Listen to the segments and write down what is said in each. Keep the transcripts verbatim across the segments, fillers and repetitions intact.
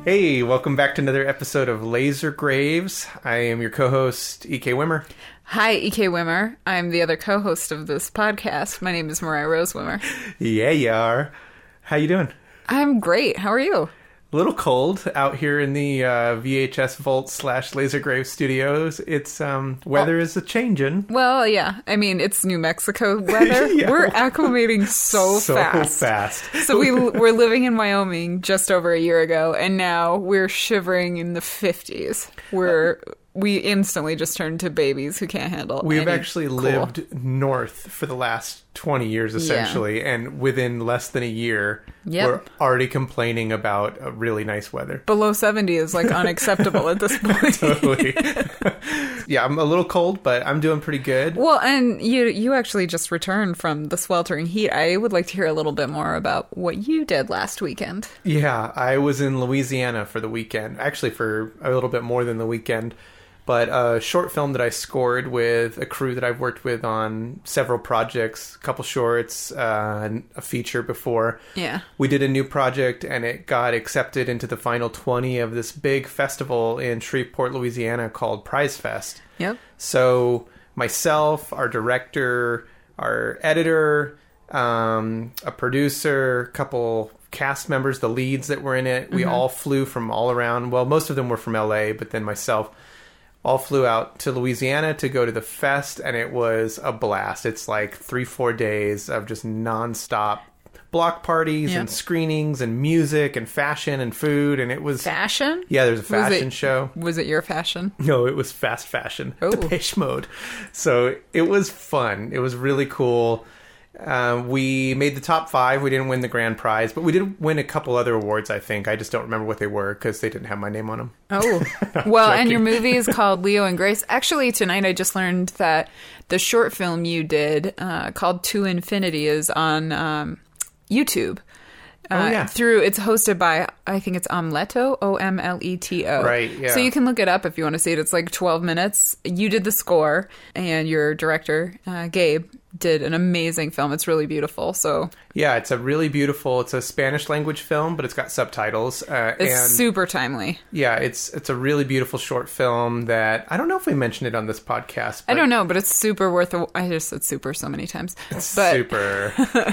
Hey, welcome back to another episode of Laser Graves. I am your co-host, E K Wimmer. Hi, E K Wimmer. I'm the other co-host of this podcast. My name is Mariah Rose Wimmer. Yeah, you are. How you doing? I'm great. How are you? A little cold out here in the uh, V H S Vault slash Laser Grave Studios. It's um, weather oh. is a changing. Well, yeah. I mean, it's New Mexico weather. yeah. We're acclimating so, so fast. So fast. So we were living in Wyoming just over a year ago, and now we're shivering in the fifties. We're... We instantly just turned to babies who can't handle it. We've actually cool. lived north for the last twenty years, essentially, yeah. and within less than a year, yep. we're already complaining about a really nice weather. Below seventy is, like, unacceptable at this point. Totally. Yeah, I'm a little cold, but I'm doing pretty good. Well, and you you actually just returned from the sweltering heat. I would like to hear a little bit more about what you did last weekend. Yeah, I was in Louisiana for the weekend. Actually, for a little bit more than the weekend. But a short film that I scored with a crew that I've worked with on several projects, a couple shorts, uh, a feature before. Yeah. We did a new project and it got accepted into the final twenty of this big festival in Shreveport, Louisiana called Prize Fest. Yep. So myself, our director, our editor, um, a producer, a couple cast members, the leads that were in it, we mm-hmm. all flew from all around. Well, most of them were from L A, but then myself... all flew out to Louisiana to go to the fest, and it was a blast. It's like three, four days of just nonstop block parties yep. and screenings and music and fashion and food, and it was... Fashion? Yeah, there's a fashion was it, show. Was it your fashion? No, it was fast fashion. Oh. Depeche Mode. So it was fun. It was really cool. Uh, we made the top five. We didn't win the grand prize, but we did win a couple other awards, I think. I just don't remember what they were because they didn't have my name on them. Oh. Well, and your movie is called Leo and Grace. Actually, tonight I just learned that the short film you did uh, called To Infinity is on um, YouTube. Uh, oh, yeah. Through, it's hosted by, I think it's Omleto, O M L E T O. Right, yeah. So you can look it up if you want to see it. It's like twelve minutes. You did the score, and your director, uh, Gabe, did an amazing film. It's really beautiful. So yeah, it's a really beautiful, it's a Spanish language film, but it's got subtitles. Uh, it's and super timely. Yeah, it's it's a really beautiful short film that, I don't know if we mentioned it on this podcast. I don't know, but it's super worth a, I just said super so many times. It's but super.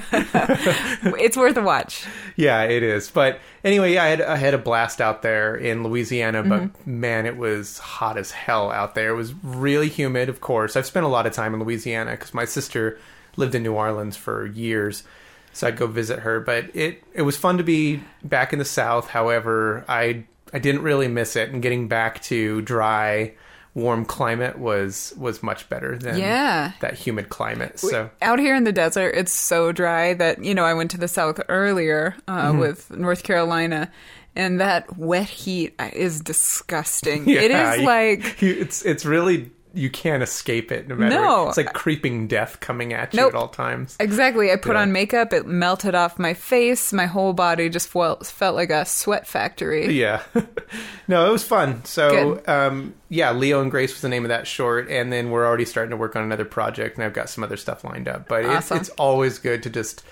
It's worth a watch. Yeah, it is. But anyway, yeah, I had, I had a blast out there in Louisiana, but mm-hmm. man, it was hot as hell out there. It was really humid, of course. I've spent a lot of time in Louisiana because my sister lived in New Orleans for years, so I'd go visit her. But it, it was fun to be back in the South. However, I I didn't really miss it, and getting back to dry, warm climate was was much better than yeah. that humid climate. So out here in the desert, it's so dry that, you know, I went to the South earlier uh, mm-hmm. with North Carolina, and that wet heat is disgusting. Yeah, it is you, like you, it's it's really. You can't escape it no matter. No. It's like creeping death coming at you nope. at all times. Exactly. I put yeah. on makeup. It melted off my face. My whole body just felt, felt like a sweat factory. Yeah. No, it was fun. So, um, yeah, Leo and Grace was the name of that short. And then we're already starting to work on another project, and I've got some other stuff lined up. But awesome. it, it's always good to just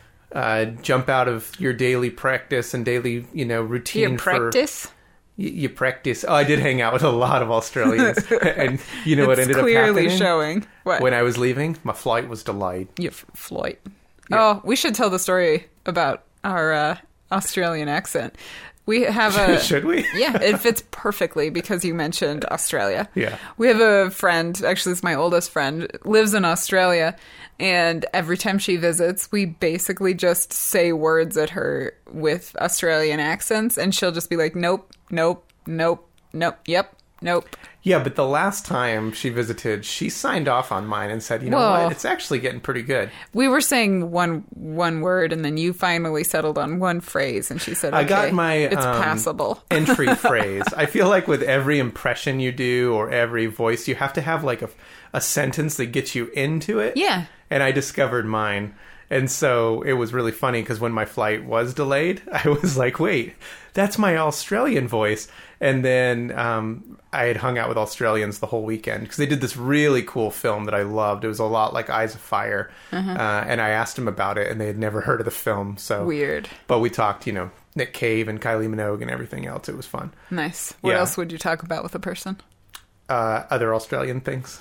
uh, jump out of your daily practice and daily, you know, routine. Your practice? For, You, you practice. Oh, I did hang out with a lot of Australians, and you know what it's ended up clearly happening? Showing what? When I was leaving, my flight was delayed. Your f- flight. Yeah. Oh, we should tell the story about our uh, Australian accent. We have a... Should we? Yeah, it fits perfectly because you mentioned Australia. Yeah. We have a friend, actually it's my oldest friend, lives in Australia, and every time she visits, we basically just say words at her with Australian accents, and she'll just be like, nope, nope, nope, nope, yep, nope. Yeah, but the last time she visited, she signed off on mine and said, you know Whoa. what, it's actually getting pretty good. We were saying one one word, and then you finally settled on one phrase, and she said, okay, I got my it's um, passable. entry phrase. I feel like with every impression you do or every voice, you have to have like a, a sentence that gets you into it. Yeah. And I discovered mine. And so it was really funny because when my flight was delayed, I was like, wait, that's my Australian voice. And then um, I had hung out with Australians the whole weekend because they did this really cool film that I loved. It was a lot like Eyes of Fire. Uh-huh. Uh, and I asked them about it, and they had never heard of the film. So weird. But we talked, you know, Nick Cave and Kylie Minogue and everything else. It was fun. Nice. What Yeah. else would you talk about with a person? Uh, other Australian things.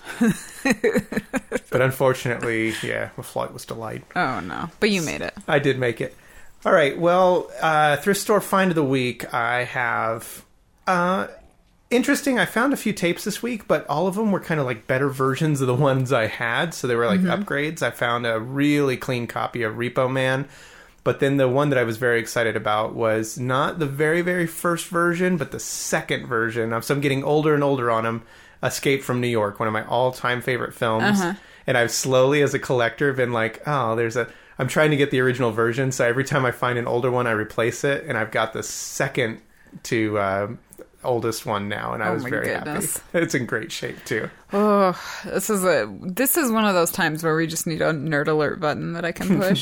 But unfortunately, yeah, my flight was delayed. Oh, no. But you made it. I did make it. All right. Well, uh, thrift store find of the week. I have uh, interesting. I found a few tapes this week, but all of them were kind of like better versions of the ones I had. So they were like mm-hmm. upgrades. I found a really clean copy of Repo Man. But then the one that I was very excited about was not the very, very first version, but the second version. So I'm getting older and older on them. Escape from New York, one of my all-time favorite films. Uh-huh. And I've slowly, as a collector, been like, oh, there's a... I'm trying to get the original version, so every time I find an older one, I replace it. And I've got the second to uh, oldest one now, and I oh was my very goodness. happy. It's in great shape, too. Oh, this is a this is one of those times where we just need a nerd alert button that I can push.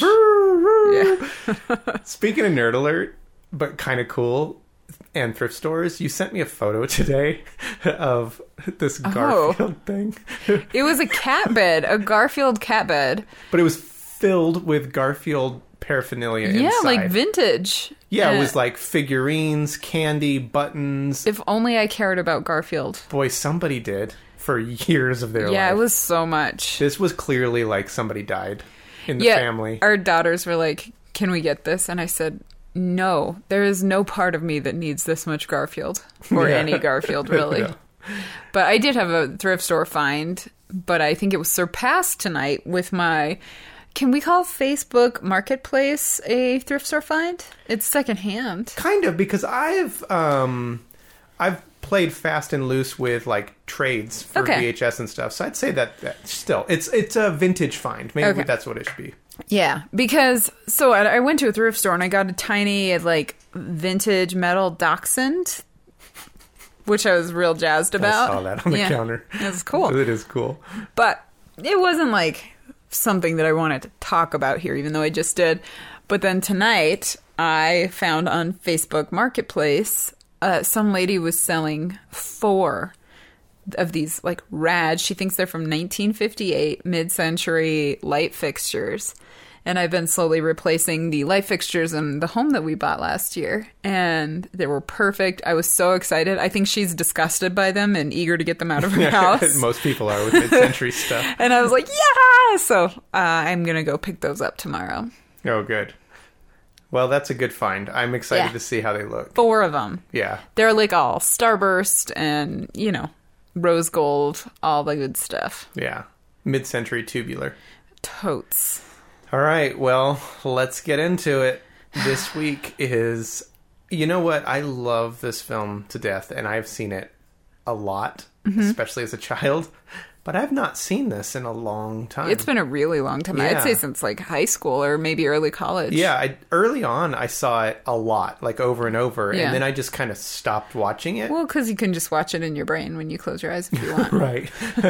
Yeah. Speaking of nerd alert, but kind of cool, and thrift stores, you sent me a photo today of this Garfield oh. thing. It was a cat bed, a Garfield cat bed. But it was filled with Garfield paraphernalia yeah, inside. like vintage. Yeah, and it was like figurines, candy, buttons. If only I cared about Garfield. Boy, somebody did for years of their yeah, life. Yeah, it was so much. This was clearly like somebody died in the yeah, family. Our daughters were like, can we get this? And I said, no, there is no part of me that needs this much Garfield. Or yeah. any Garfield, really. yeah. But I did have a thrift store find, but I think it was surpassed tonight with my... Can we call Facebook Marketplace a thrift store find? It's secondhand. Kind of, because I've um, I've played fast and loose with like trades for okay. V H S and stuff. So I'd say that, that still it's it's a vintage find. Maybe okay. that's what it should be. Yeah, because so I, I went to a thrift store and I got a tiny like vintage metal Dachshund, which I was real jazzed about. I saw that on the yeah. counter. It's cool. It is cool, but it wasn't like something that I wanted to talk about here, even though I just did. But then tonight, I found on Facebook Marketplace, uh, some lady was selling four of these, like, rad, she thinks they're from nineteen fifty-eight, mid-century light fixtures. And I've been slowly replacing the light fixtures in the home that we bought last year. And they were perfect. I was so excited. I think she's disgusted by them and eager to get them out of her house. Most people are with mid-century stuff. And I was like, yeah! So uh, I'm going to go pick those up tomorrow. Oh, good. Well, that's a good find. I'm excited yeah. to see how they look. Four of them. Yeah. They're like all starburst and, you know, rose gold, all the good stuff. Yeah. Mid-century tubular. Totes. All right, well, let's get into it. This week is, you know what? I love this film to death, and I've seen it a lot, mm-hmm. especially as a child. But I've not seen this in a long time. It's been a really long time. Yeah. I'd say since like high school or maybe early college. Yeah, I, early on I saw it a lot, like over and over, yeah. and then I just kind of stopped watching it. Well, because you can just watch it in your brain when you close your eyes if you want. Right.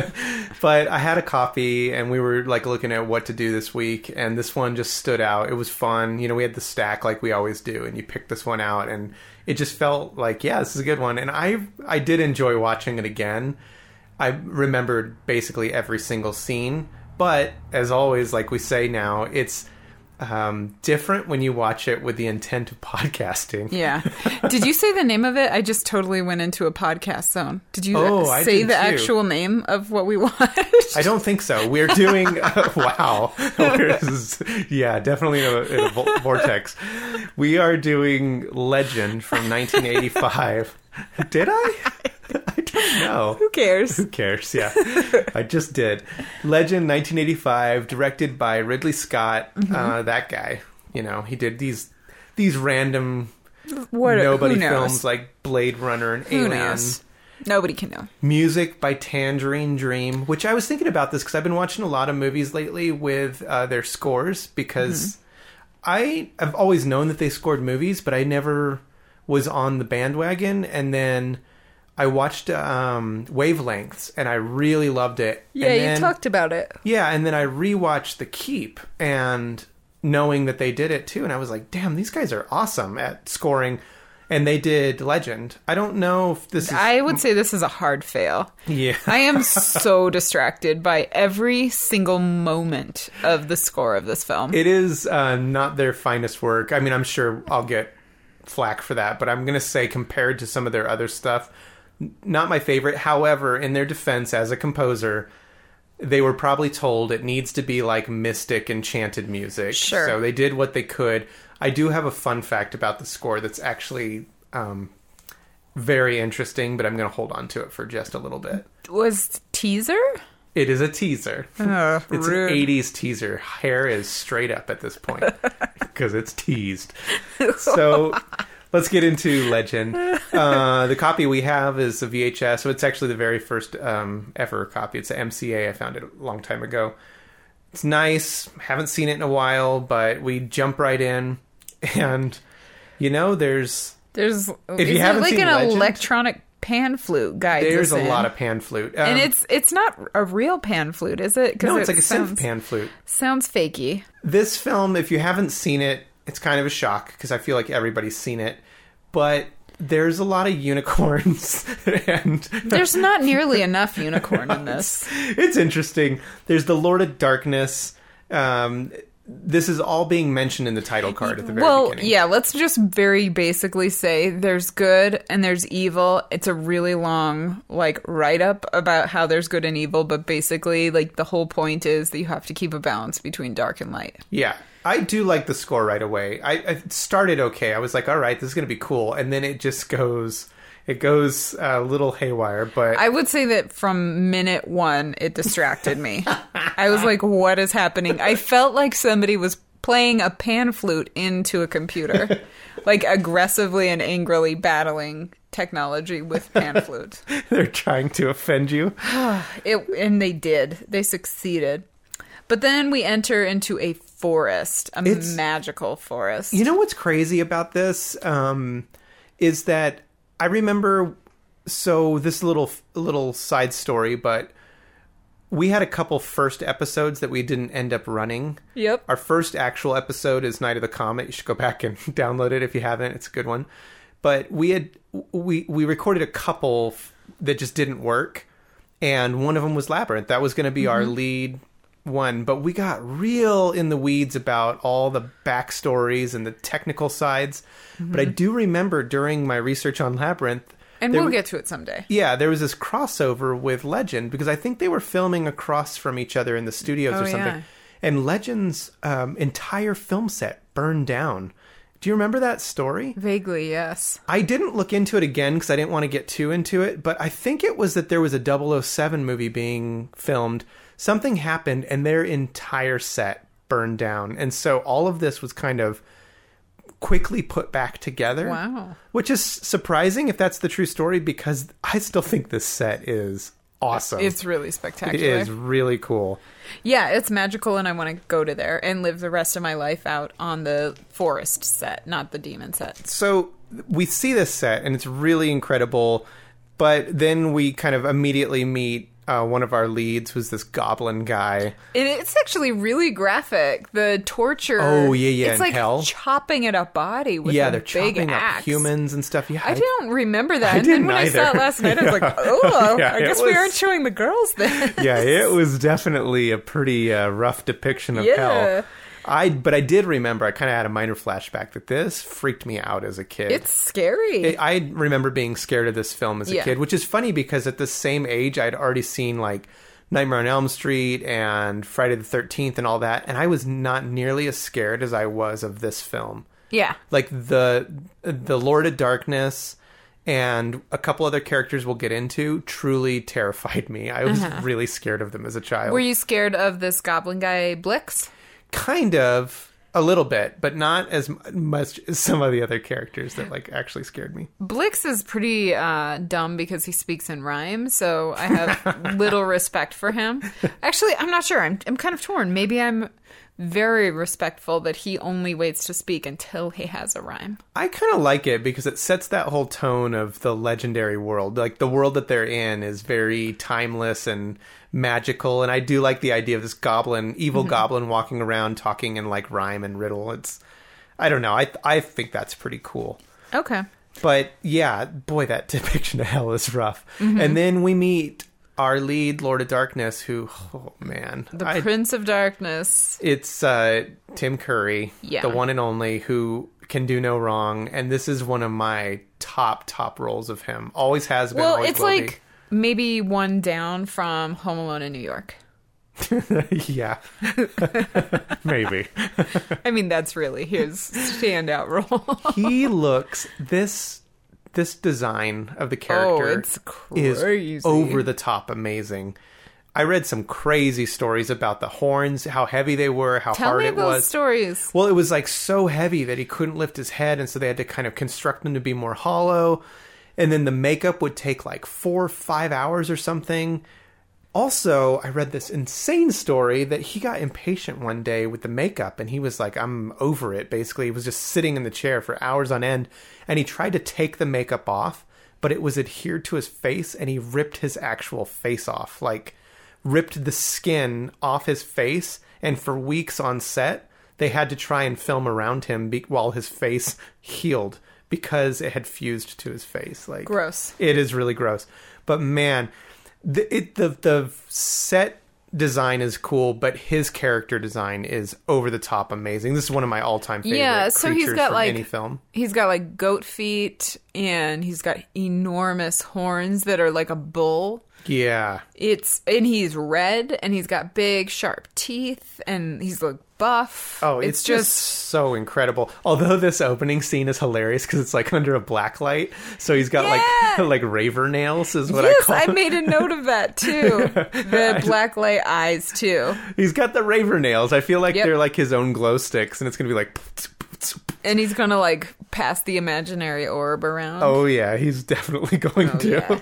But I had a copy, and we were like looking at what to do this week, and this one just stood out. It was fun. You know, we had the stack like we always do, and you pick this one out, and it just felt like, yeah, this is a good one. And I I did enjoy watching it again. I remembered basically every single scene, but as always, like we say now, it's um, different when you watch it with the intent of podcasting. Yeah. Did you say the name of it? I just totally went into a podcast zone. Did you oh, say I did the too. actual name of what we watched? I don't think so. We're doing, uh, wow. This is, yeah, definitely in a, in a vo- vortex. We are doing Legend from nineteen eighty-five. Did I? I don't know. Who cares? Who cares? Yeah. I just did. Legend nineteen eighty-five, directed by Ridley Scott. Mm-hmm. Uh, that guy. You know, he did these these random what, nobody films like Blade Runner and who Alien. Knows? Nobody can know. Music by Tangerine Dream, which I was thinking about this because I've been watching a lot of movies lately with uh, their scores because mm-hmm. I have always known that they scored movies, but I never was on the bandwagon. And then I watched um, Wavelengths, and I really loved it. Yeah, and then, you talked about it. Yeah, and then I rewatched The Keep, and knowing that they did it too, and I was like, damn, these guys are awesome at scoring. And they did Legend. I don't know if this is... I would say this is a hard fail. Yeah. I am so distracted by every single moment of the score of this film. It is uh, not their finest work. I mean, I'm sure I'll get flack for that, but I'm going to say compared to some of their other stuff, n- not my favorite. However, in their defense as a composer, they were probably told it needs to be like mystic, enchanted music. Sure. So they did what they could. I do have a fun fact about the score that's actually um, very interesting, but I'm going to hold on to it for just a little bit. Was teaser? It is a teaser. Oh, It's rude. an eighties teaser. Hair is straight up at this point because it's teased. So let's get into Legend. Uh, the copy we have is a V H S. So it's actually the very first um, ever copy. It's an M C A. I found it a long time ago. It's nice. Haven't seen it in a while, but we jump right in. And, you know, there's... There's If you is haven't it like seen an Legend, electronic pan flute guide. there's a lot of pan flute. Um, and it's it's not a real pan flute, is it? 'Cause no, it it's like a sounds, synth pan flute. Sounds fakey. This film, if you haven't seen it, it's kind of a shock because I feel like everybody's seen it. But there's a lot of unicorns, and There's not nearly enough unicorn in this. it's interesting. There's the Lord of Darkness. Um, this is all being mentioned in the title card at the very Well, beginning. yeah, let's just very basically say there's good and there's evil. It's a really long, like, write-up about how there's good and evil, but basically, like, the whole point is that you have to keep a balance between dark and light. Yeah. I do like the score right away. I, I started okay. I was like, all right, this is going to be cool. And then it just goes... It goes a little haywire, but... I would say that from minute one, it distracted me. I was like, what is happening? I felt like somebody was playing a pan flute into a computer. Like, aggressively and angrily battling technology with pan flute. They're trying to offend you. It, and they did. They succeeded. But then we enter into a forest, a It's- magical forest. You know what's crazy about this um, is that I remember. So this little little side story, but we had a couple first episodes that we didn't end up running. Yep. Our first actual episode is Night of the Comet. You should go back and download it if you haven't. It's a good one. But we had we we recorded a couple that just didn't work, and one of them was Labyrinth. That was going to be mm-hmm. our lead one, but we got real in the weeds about all the backstories and the technical sides. Mm-hmm. But I do remember during my research on Labyrinth, and we'll get to it someday. Yeah, there was this crossover with Legend because I think they were filming across from each other in the studios oh, or something. Yeah. And Legend's um, entire film set burned down. Do you remember that story? Vaguely, yes. I didn't look into it again because I didn't want to get too into it, but I think it was that there was a double oh seven movie being filmed. Something happened and their entire set burned down. And so all of this was kind of quickly put back together. Wow. Which is surprising if that's the true story because I still think this set is awesome. It's really spectacular. It is really cool. Yeah, it's magical and I want to go to there and live the rest of my life out on the forest set, not the demon set. So we see this set and it's really incredible, but then we kind of immediately meet Uh, one of our leads, who's this goblin guy. And it's actually really graphic. The torture. Oh, yeah, yeah, It's in like hell. chopping at a body with yeah, a they're big chopping axe. up humans and stuff. Yeah, I don't remember that. I and then didn't when I saw either. it last night, I was Yeah. like, oh, Yeah, I it guess we was- aren't showing the girls then. Yeah, it was definitely a pretty uh, rough depiction of Yeah. hell. I, but I did remember, I kind of had a minor flashback that this freaked me out as a kid. It's scary. It, I remember being scared of this film as a Yeah. kid, which is funny because at the same age, I'd already seen like Nightmare on Elm Street and Friday the thirteenth and all that, and I was not nearly as scared as I was of this film. yeah. Like the the Lord of Darkness and a couple other characters we'll get into truly terrified me. I was Uh-huh. really scared of them as a child. Were you scared of this goblin guy, Blix? Kind of. A little bit, but not as much as some of the other characters that like actually scared me. Blix is pretty uh, dumb because he speaks in rhyme, so I have little respect for him. Actually, I'm not sure. I'm I'm kind of torn. Maybe I'm very respectful that he only waits to speak until he has a rhyme. I kind of like it because it sets that whole tone of the legendary world. Like the world that they're in is very timeless and magical, and I do like the idea of this goblin, evil mm-hmm. goblin walking around talking in like rhyme and riddle. It's, I don't know. I I think that's pretty cool. Okay. But yeah, boy, that depiction of hell is rough. Mm-hmm. And then we meet our lead, Lord of Darkness, who, oh man. The I, Prince of Darkness. It's uh, Tim Curry, Yeah. the one and only, who can do no wrong, and this is one of my top top roles of him. Always has been. Well, always it's will like maybe one down from Home Alone in New York. be. Yeah, maybe. I mean, that's really his standout role. He looks this this design of the character. Oh, it's crazy. Is over the top amazing. I read some crazy stories about the horns, how heavy they were, how Tell hard me it those was. stories. Well, it was like so heavy that he couldn't lift his head, and so they had to kind of construct them to be more hollow. And then the makeup would take like four or five hours or something. Also, I read this insane story that he got impatient one day with the makeup, and he was like, I'm over it, basically. He was just sitting in the chair for hours on end, and he tried to take the makeup off, but it was adhered to his face, and he ripped his actual face off. Like, ripped the skin off his face, and for weeks on set, they had to try and film around him be- while his face healed because it had fused to his face. Like, Gross. It is really gross. But man, the it, the the set design is cool, but his character design is over the top amazing. This is one of my all-time favorite Yeah, so he's creatures got from like any film. He's got like goat feet, and he's got enormous horns that are like a bull. Yeah. It's and he's red, and he's got big sharp teeth, and he's like buff. Oh, it's, just, so incredible. Although this opening scene is hilarious because it's like under a black light, so he's got Yeah. like like raver nails is what yes, I call I it. made a note of that too. The black light eyes too, He's got the raver nails. I feel like Yep. they're like his own glow sticks, and it's gonna be like. and he's gonna like pass the imaginary orb around. Oh yeah, he's definitely going Oh, to. yeah.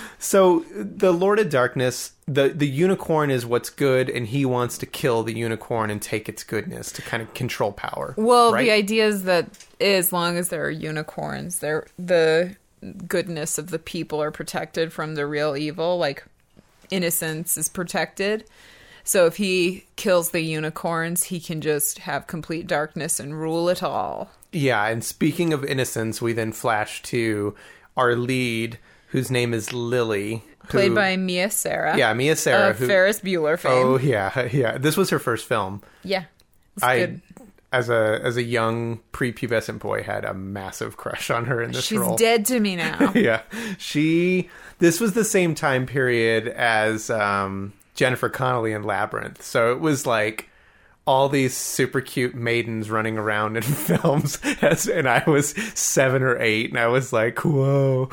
So the Lord of Darkness, the the unicorn is what's good, and he wants to kill the unicorn and take its goodness to kind of control power. Well, right? the idea is that as long as there are unicorns, there the goodness of the people are protected from the real evil. Like innocence is protected. So if he kills the unicorns, he can just have complete darkness and rule it all. Yeah, and speaking of innocence, we then flash to our lead, whose name is Lily. who- Played by Mia Sara. Yeah, Mia Sara. Of who, Ferris Bueller fame. Oh, yeah, yeah. This was her first film. Yeah. It's I, good. as a as a young prepubescent boy, had a massive crush on her in this She's role. dead to me now. Yeah, she. This was the same time period as um, Jennifer Connelly in Labyrinth, so it was like all these super cute maidens running around in films, as, and I was seven or eight, and I was like, whoa.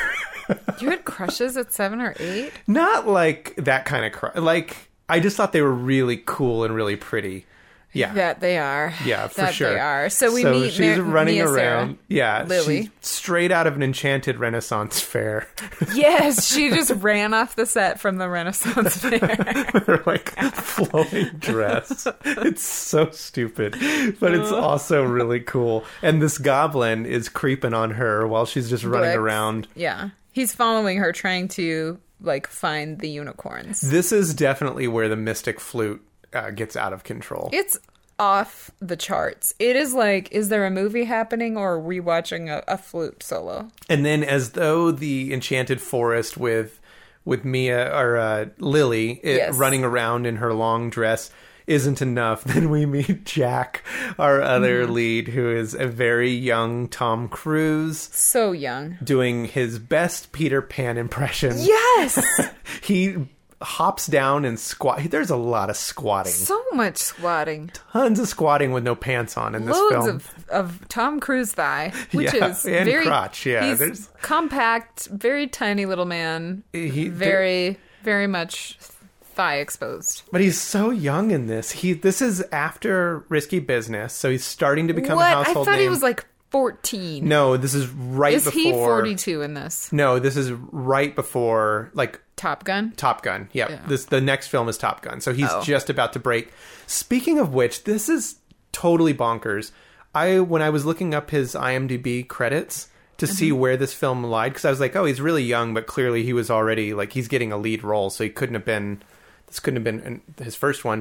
You had crushes at seven or eight? Not like that kind of crush. Like, I just thought they were really cool and really pretty. Yeah. That they are. Yeah, for that sure. They are. So we so meet she's Mar- running Mia Sara. around. Yeah, Lily. she's straight out of an Enchanted Renaissance fair. Yes, she just ran off the set from the Renaissance Fair. Her like flowing dress. It's so stupid, but it's also really cool. And this goblin is creeping on her while she's just running Blix. around. Yeah. He's following her, trying to like find the unicorns. This is definitely where the Mystic Flute uh, gets out of control. It's off the charts. It is like, is there a movie happening, or are we watching a, a flute solo? And then, as though the Enchanted Forest with with Mia or uh, Lily it, Yes. running around in her long dress isn't enough, then we meet Jack, our other Mm-hmm. lead, who is a very young Tom Cruise, So young. doing his best Peter Pan impression. Yes! He hops down and squat. There's a lot of squatting. So much squatting. Tons of squatting with no pants on in this Loads film. of, of Tom Cruise thigh, which Yeah, is and very crotch, yeah, He's there's- compact, very tiny little man, He- very, very much thigh exposed. But he's so young in this. He this is after Risky Business, so he's starting to become What? a I household thought name. he was like fourteen. No, this is right Is before. he forty-two in this? No, this is right before like Top Gun? Top Gun. Yep. Yeah. This the next film is Top Gun. So he's Oh. just about to break. Speaking of which, this is totally bonkers. I when I was looking up his IMDb credits to see Mm-hmm. where this film lied, because I was like, oh, he's really young, but clearly he was already like he's getting a lead role, so he couldn't have been. This couldn't have been his first one.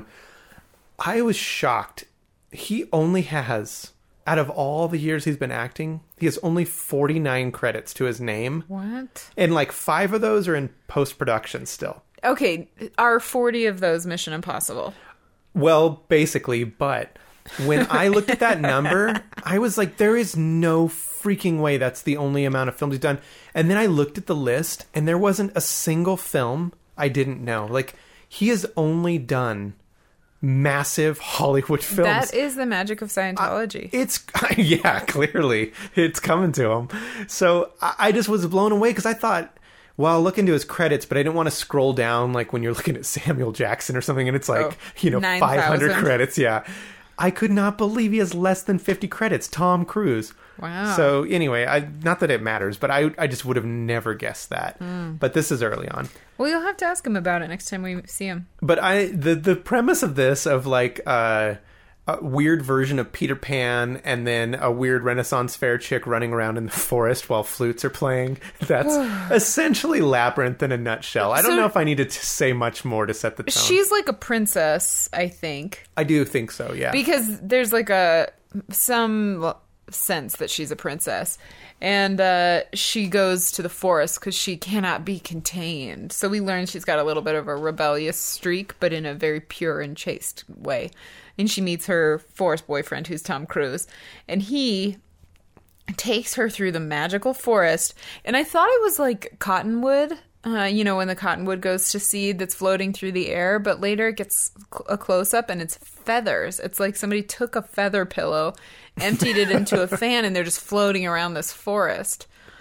I was shocked. He only has, out of all the years he's been acting, he has only forty-nine credits to his name. What? And like five of those are in post-production still. Okay, are forty of those Mission Impossible? Well, basically, but When I looked at that number, I was like, there is no freaking way that's the only amount of films he's done. And then I looked at the list, and there wasn't a single film I didn't know. Like, he has only done massive Hollywood films. That is the magic of Scientology. Uh, it's, yeah, clearly. It's coming to him. So I, I just was blown away because I thought, well, I'll look into his credits, but I didn't want to scroll down like when you're looking at Samuel Jackson or something, and it's like, oh, you know, five hundred credits. Yeah. I could not believe he has less than fifty credits. Tom Cruise. Wow. So anyway, I not that it matters, but I I just would have never guessed that. Mm. But this is early on. Well, you'll have to ask him about it next time we see him. But I the the premise of this of like uh, a weird version of Peter Pan and then a weird Renaissance fair chick running around in the forest while flutes are playing. That's essentially Labyrinth in a nutshell. I don't so, know if I need to t- say much more to set the tone. She's like a princess, I think. I do think so, yeah. Because there's like a some sense that she's a princess. And uh, she goes to the forest because she cannot be contained. So we learn she's got a little bit of a rebellious streak, but in a very pure and chaste way. And she meets her forest boyfriend, who's Tom Cruise. And he takes her through the magical forest. And I thought it was like cottonwood. Uh, you know, when the cottonwood goes to seed that's floating through the air. But later it gets a close-up and it's feathers. It's like somebody took a feather pillow, emptied it into a fan, and they're just floating around this forest.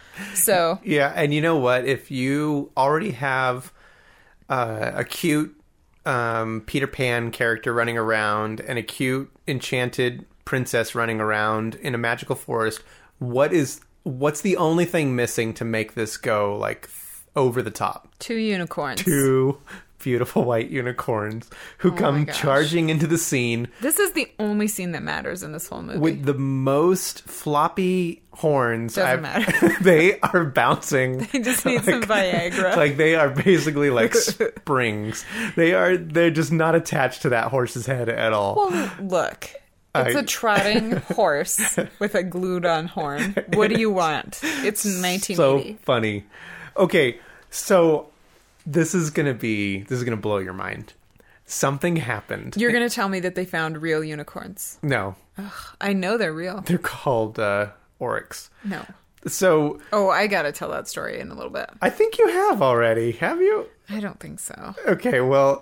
So yeah, and you know what? If you already have uh, a cute um, Peter Pan character running around and a cute enchanted princess running around in a magical forest, what is what's the only thing missing to make this go like over the top? Two unicorns. Two beautiful white unicorns who oh come charging into the scene. This is the only scene that matters in this whole movie. With the most floppy horns. Doesn't I've, matter. They are bouncing. They just need like, some Viagra. Like they are basically like springs. They are, they're just not attached to that horse's head at all. Well, look. It's I, a trotting horse with a glued-on horn. What do you want? It's nineteen eighty. So funny. Okay, so this is gonna be this is gonna blow your mind. Something happened. You're gonna tell me that they found real unicorns? No. Ugh, I know they're real. They're called uh, oryx. No. So. Oh, I gotta tell that story in a little bit. I think you have already. Have you? I don't think so. Okay, well,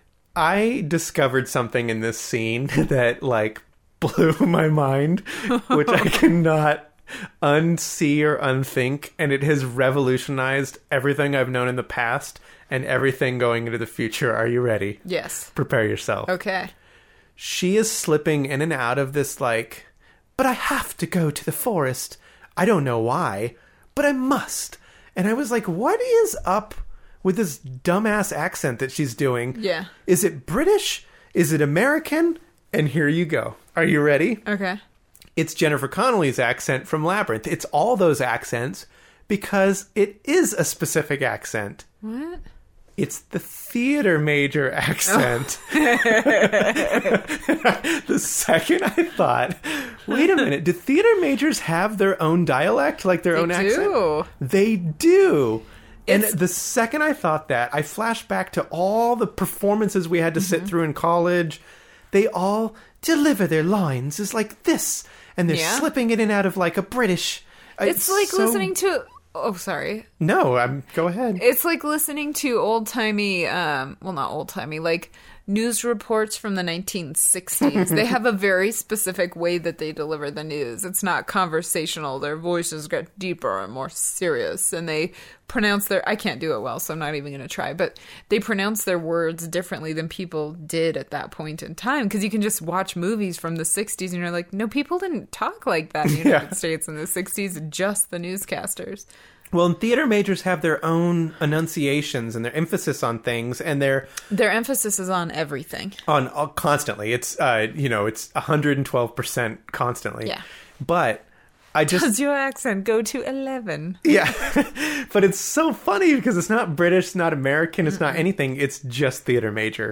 I discovered something in this scene that like blew my mind, which I cannot unsee or unthink, and it has revolutionized everything I've known in the past and everything going into the future. Are you ready? Yes. Prepare yourself. Okay. She is slipping in and out of this like, but I have to go to the forest. I don't know why, but I must. And I was like, what is up with this dumbass accent that she's doing? Yeah. Is it British? Is it American? And here you go. Are you ready? Okay. It's Jennifer Connelly's accent from Labyrinth. It's all those accents because it is a specific accent. What? It's the theater major accent. Oh. The second I thought, wait a minute, do theater majors have their own dialect, like their they own do. accent? They do. It's... And the second I thought that, I flashed back to all the performances we had to mm-hmm. sit through in college. They all deliver their lines as like this, and they're yeah. slipping in and out of like a British. It's, it's like so... listening to. Oh, sorry. No, I'm. Go ahead. It's like listening to old timey. Um, well, not old timey, like news reports from the nineteen sixties. They have a very specific way that they deliver the news. It's not conversational. Their voices get deeper and more serious, and they pronounce their. I can't do it well, so I'm not even going to try. But they pronounce their words differently than people did at that point in time. Because you can just watch movies from the sixties, and you're like, no, people didn't talk like that in the United yeah. States in the sixties. Just the newscasters. Well, and theater majors have their own enunciations and their emphasis on things, and their their emphasis is on everything. On uh, constantly, it's uh, you know, it's one hundred twelve percent constantly. Yeah, but I just does your accent go to eleven? Yeah, but it's so funny because it's not British, it's not American, it's mm-mm. not anything. It's just theater major,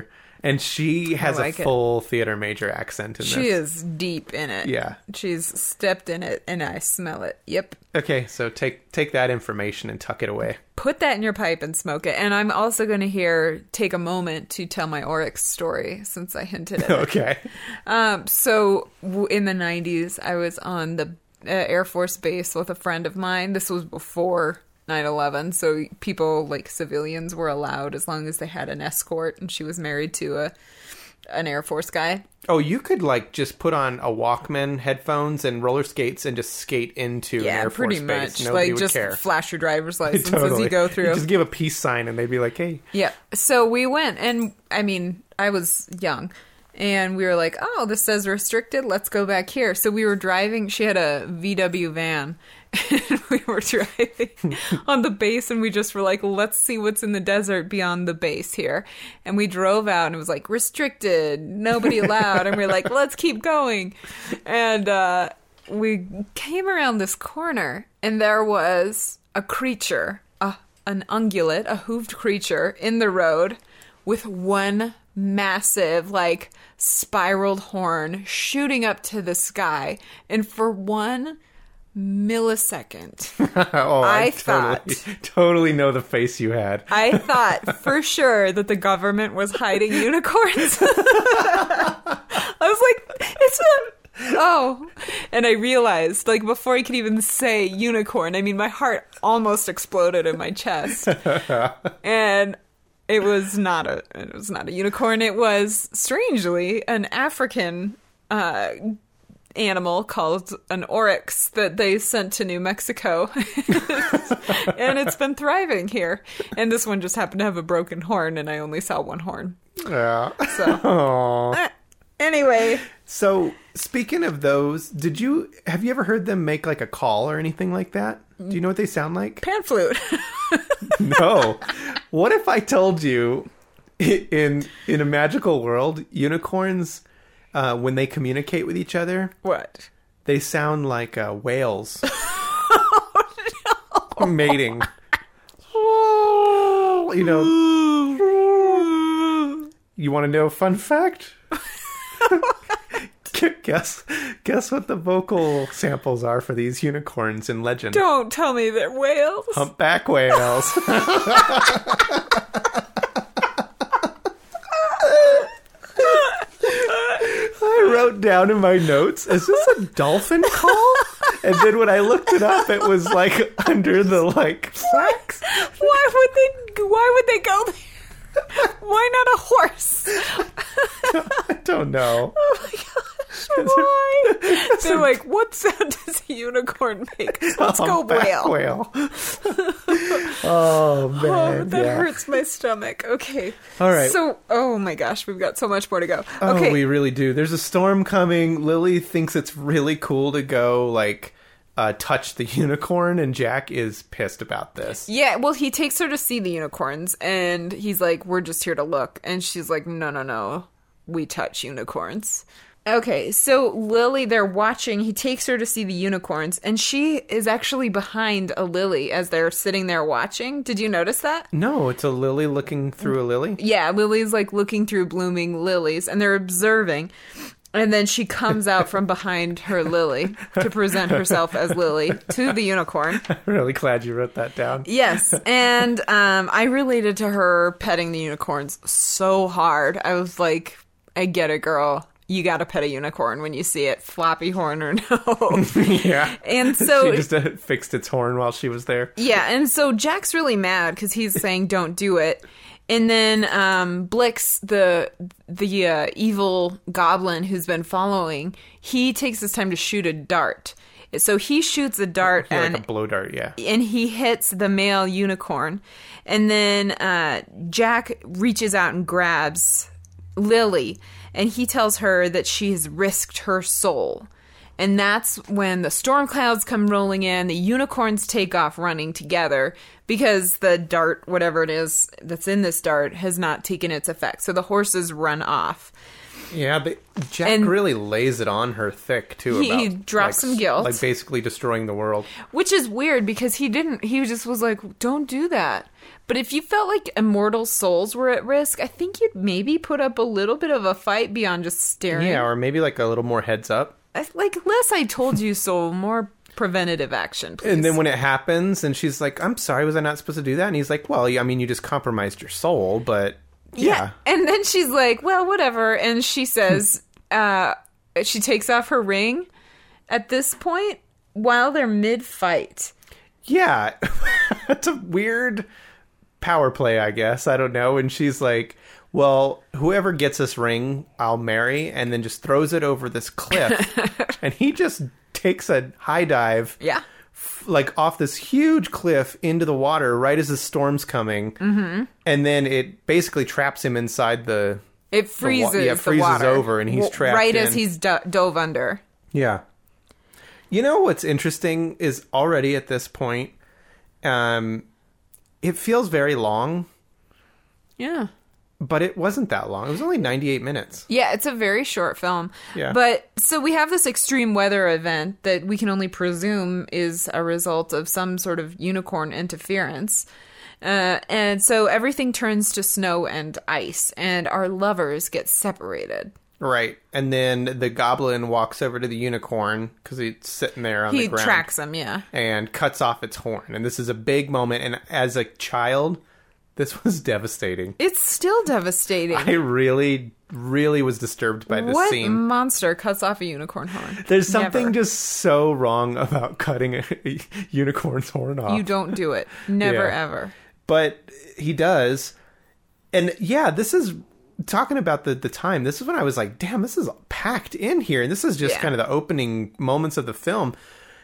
And she has like a it. full theater major accent in She this. is deep in it. Yeah. She's stepped in it, and I smell it. Yep. Okay, so take take that information and tuck it away. Put that in your pipe and smoke it. And I'm also going to here take a moment to tell my Oryx story, since I hinted at it. Okay. Um, so w- in the nineties, I was on the uh, Air Force base with a friend of mine. This was before nine eleven, so people, like civilians, were allowed as long as they had an escort, and she was married to a an Air Force guy. Oh, you could like just put on a Walkman, headphones, and roller skates and just skate into an Yeah, Air pretty Force base. much. Nobody Like, would just care. flash your driver's license Totally. as you go through. You just give a peace sign and they'd be like, hey. Yeah. So we went, and I mean, I was young, and we were like, oh, this says restricted. Let's go back here. So we were driving. She had a V W van, and we were driving on the base, and we just were like, let's see what's in the desert beyond the base here. And we drove out, and it was like, restricted, nobody allowed. And we we're like, let's keep going. And uh, we came around this corner, and there was a creature, a, an ungulate, a hooved creature in the road with one massive, like, spiraled horn shooting up to the sky. And for one millisecond, oh, I, I totally, thought- totally know the face you had. I thought for sure that the government was hiding unicorns. I was like, it's a... Oh, and I realized, like, before I could even say unicorn, I mean, my heart almost exploded in my chest. And it was not a, it was not a unicorn. It was, strangely, an African uh, animal called an oryx that they sent to New Mexico. And it's been thriving here. And this one just happened to have a broken horn, and I only saw one horn. Yeah. So, Aw. eh, anyway. So, speaking of those, did you have you ever heard them make like a call or anything like that? Do you know what they sound like? Pan flute. No. What if I told you i- in in a magical world, unicorns, uh, when they communicate with each other, What? they sound like uh, whales mating. You know. You want to know a fun fact? guess guess what the vocal samples are for these unicorns in legend. Don't tell me they're whales. Humpback whales. I wrote down in my notes, is this a dolphin call? And then when I looked it up, it was like under the like sax. Why would they? Why would they go there? Why not a horse? I don't know. Oh my gosh! Why? They're like, what sound does a unicorn make? Let's go Humpback whale. whale. Oh man, Oh, that yeah. hurts my stomach. Okay. All right. So, oh my gosh, we've got so much more to go. Oh, Okay. we really do. There's a storm coming. Lily thinks it's really cool to go, like, uh, touch the unicorn, and Jack is pissed about this. Yeah, well, he takes her to see the unicorns, and he's like, we're just here to look. And she's like, no, no, no. We touch unicorns. Okay, so Lily, they're watching. He takes her to see the unicorns, and she is actually behind a lily as they're sitting there watching. Did you notice that? No, it's a lily looking through a lily. Yeah, Lily's like looking through blooming lilies, and they're observing. And then she comes out from behind her lily to present herself as Lily to the unicorn. I'm really glad you wrote that down. Yes, and um, I related to her petting the unicorns so hard. I was like, I get it, girl. You gotta pet a unicorn when you see it, floppy horn or no. Yeah. And so, she just uh, fixed its horn while she was there. yeah, and so Jack's really mad because he's saying, don't do it. And then um, Blix, the the uh, evil goblin who's been following, he takes his time to shoot a dart. So he shoots a dart Yeah, and like a blow dart, yeah. and he hits the male unicorn. And then uh, Jack reaches out and grabs Lily, and he tells her that she has risked her soul. And that's when the storm clouds come rolling in, the unicorns take off running together because the dart, whatever it is that's in this dart, has not taken its effect. So the horses run off. Yeah, but Jack And- really lays it on her thick too. He- about, he drops like, some guilt. like basically destroying the world. Which is weird because he didn't, he just was like, don't do that. But if you felt like immortal souls were at risk, I think you'd maybe put up a little bit of a fight beyond just staring. Yeah, or maybe like a little more heads up. I- Like, less I told you so, more preventative action, please. And then when it happens, and she's like, "I'm sorry, was I not supposed to do that?" And he's like, "Well, I mean, you just compromised your soul, but yeah." And then she's like, well, whatever. And she says, uh, she takes off her ring at this point while they're mid-fight. Yeah, it's a weird power play, I guess. I don't know. And she's like, well, whoever gets this ring, I'll marry, and then just throws it over this cliff. And he just takes a high dive. Yeah. f- Like off this huge cliff into the water right as the storm's coming. Mm-hmm. And then it basically traps him inside the... It freezes the wa- yeah, it the freezes water. over and he's W- trapped Right as in. he's do- dove under. Yeah. You know what's interesting is already at this point, um, it feels very long, Yeah. but it wasn't that long. It was only ninety-eight minutes. Yeah, it's a very short film. Yeah. But so we have this extreme weather event that we can only presume is a result of some sort of unicorn interference. Uh, and so everything turns to snow and ice, and our lovers get separated. Right. And then the goblin walks over to the unicorn because he's sitting there on He the ground. tracks him, yeah. And cuts off its horn. And this is a big moment. And as a child, this was devastating. It's still devastating. I really, really was disturbed by this what scene. monster cuts off a unicorn horn? There's something Never. just so wrong about cutting a, a unicorn's horn off. You don't do it. Never, Yeah. ever. But he does. And yeah, this is talking about the, the time. This is when I was like, damn, this is packed in here. And this is just Yeah. kind of the opening moments of the film.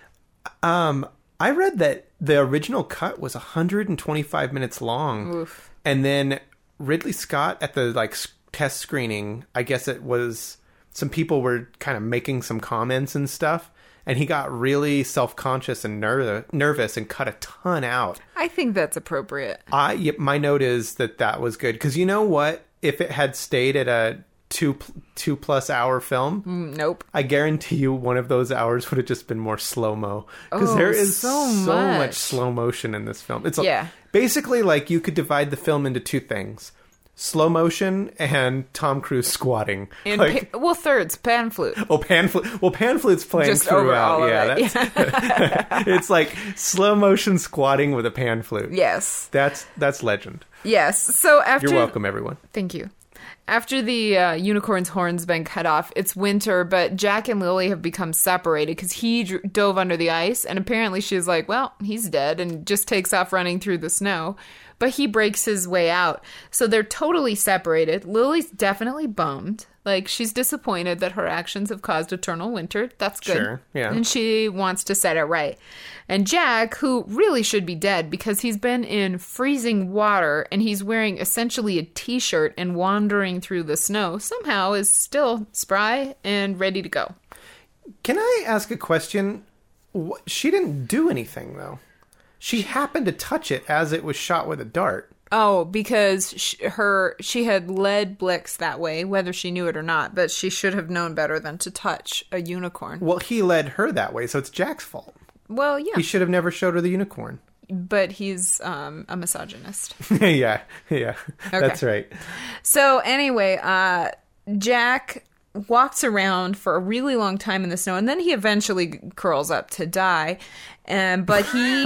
Um, I read that the original cut was one hundred twenty-five minutes long. Oof. And then Ridley Scott at the like s- test screening, I guess it was some people were kind of making some comments and stuff. And he got really self-conscious and ner- nervous and cut a ton out. I think that's appropriate. I yep, my note is that that was good because you know what? If it had stayed at a two pl- two plus hour film, Mm, Nope. I guarantee you one of those hours would have just been more slow mo because Oh, there is so so, much. much. slow motion in this film. It's a- Yeah. basically like you could divide the film into two things: slow motion and Tom Cruise squatting. And Like, pa- well, thirds, pan flute. oh, pan flute. Well, pan flute's playing Just over throughout. all of yeah, it. that's it's like slow motion squatting with a pan flute. Yes. That's that's legend. Yes. So after You're welcome, everyone. Thank you. After the uh, unicorn's horn's been cut off, it's winter, but Jack and Lily have become separated because he dr- dove under the ice, and apparently she's like, well, he's dead, and just takes off running through the snow. But he breaks his way out. So they're totally separated. Lily's definitely bummed. Like, she's disappointed that her actions have caused eternal winter. That's good. Sure, yeah. And she wants to set it right. And Jack, who really should be dead because he's been in freezing water and he's wearing essentially a t-shirt and wandering through the snow, somehow is still spry and ready to go. Can I ask a question? Wh- She didn't do anything, though. She happened to touch it as it was shot with a dart. Oh, because sh- her she had led Blix that way, whether she knew it or not, but she should have known better than to touch a unicorn. Well, he led her that way, so it's Jack's fault. Well, yeah, He should have never showed her the unicorn. but he's um, a misogynist. yeah, yeah, that's right. So anyway, uh, Jack walks around for a really long time in the snow, and then he eventually curls up to die. And but he,